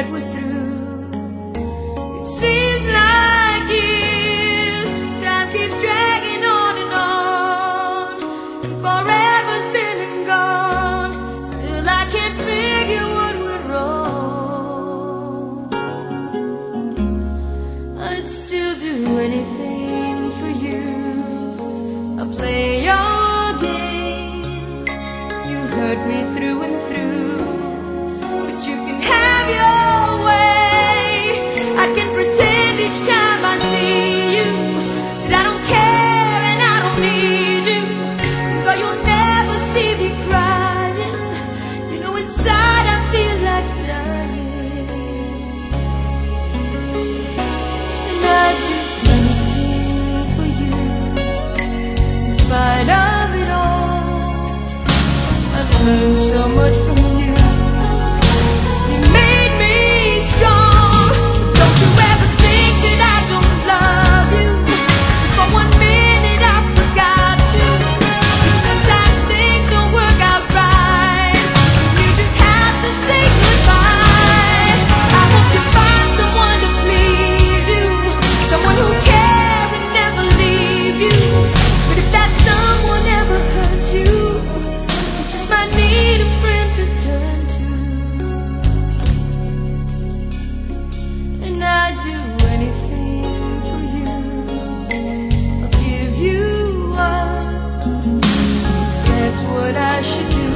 that we're through. It seems like years, time keeps dragging on, and forever's been and gone. Still I can't figure what went wrong. I'd still do anything for you. I'll play your game. You hurt me through and through, but you can have your way. I can pretend each time I see you that I don't care and I don't need you. Though you'll never see me crying, you know inside I feel like dying. And I'd do anything for you. In spite of it all, I've learned so much from you. You made me strong. Don't you ever think that I don't love you. For 1 minute I forgot you. Sometimes things don't work out right, you just have to say goodbye. I hope you find someone to please you, someone who cares and never leave you. But if that someone ever hurts you, you just might need a friend to turn to. And I'd do anything for you. I'll give you up. That's what I should do.